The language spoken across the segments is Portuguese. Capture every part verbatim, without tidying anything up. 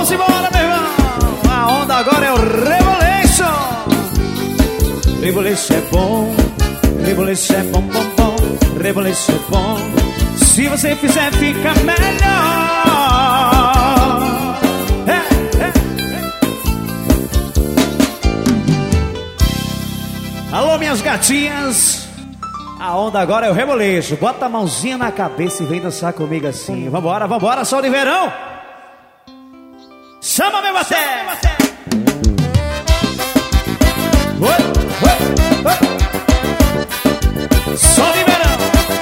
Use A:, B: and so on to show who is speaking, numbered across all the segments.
A: Vamos embora, meu irmão. A onda agora é o Revolution. Revolution é bom, Revolution é bom, bom, bom. Revolution é bom. Se você fizer, fica melhor. É, é, é. Alô, minhas gatinhas. A onda agora é o Revolution. Bota a mãozinha na cabeça e vem dançar comigo assim. Vambora, vambora, sol de verão. Chama meu baté. Oi, oi, oi. Sol de verão.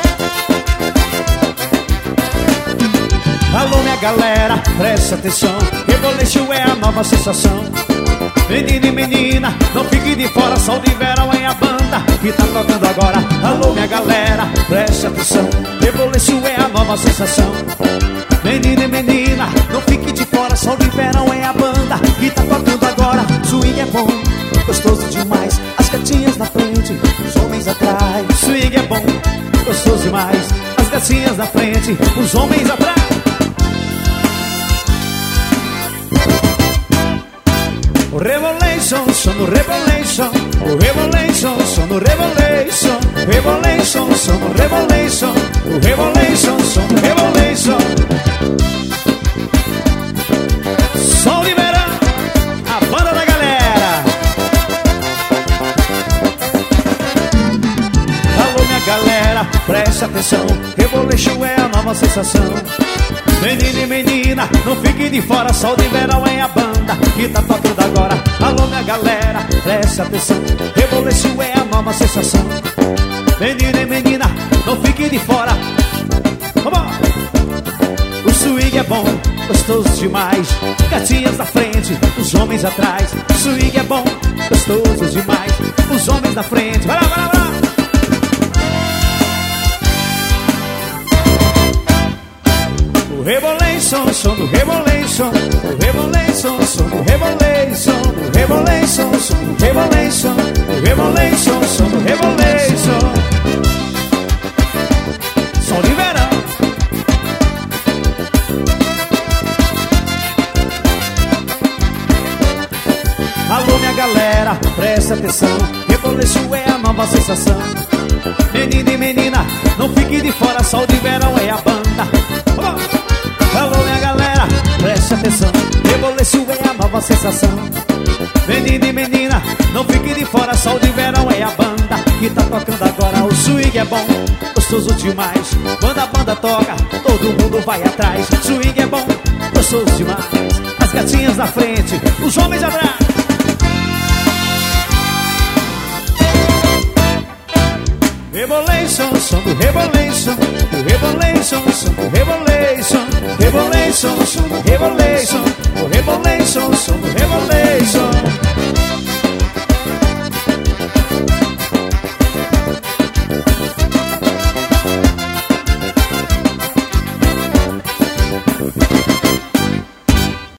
A: Alô, minha galera, presta atenção. Revolution é a nova sensação. Menino e menina, não fique de fora. Sol de verão é a banda que tá tocando agora. Alô, minha galera, preste atenção. Revolution é a nova sensação. Menino e menina, não fique de fora. Sol de verão é a banda que tá tocando agora. Swing é bom, gostoso demais. As gatinhas na frente, os homens atrás. Swing é bom, gostoso demais. As gatinhas na frente, os homens atrás. O Revolution, som no Revolution. O Revolution, som no Revolution. Revolution, som no Revolution. O Revolution, som no Revolution. Sol de verão, a banda da galera. Alô, minha galera, preste atenção. Revolution é a nova sensação. Menino e menina, não fique de fora. Sol de verão é a banda que tá tocando agora. Alô, minha galera, preste atenção. Revolution é a nova sensação. Menino e menina, não fique de fora. Vamos! O swing é bom, gostoso demais. Gatinhas na frente, os homens atrás. O swing é bom, gostoso demais. Os homens na frente. Vai lá, vai lá, vai lá. O Revolution, som do Revolution. O Revolution, som do Revolution. O Revolution, som do Revolution. O Revolution, som do Revolution. Sol de verão. Alô, minha galera, presta atenção. Revolution é a nova sensação. Menino e menina, não fique de fora. Sol de verão é a banda. Alô, minha galera, preste atenção. Revolution é a nova sensação. Menino e menina, não fique de fora. Sol de verão é a banda que tá tocando agora. O swing é bom, gostoso demais. Quando a banda toca, todo mundo vai atrás. Swing é bom, gostoso demais. As gatinhas na frente, os homens atrás. Revolution, som do Revolution. O Revolution, som do Revolution. Revolution, som do Revolution. O Revolution, som do Revolution.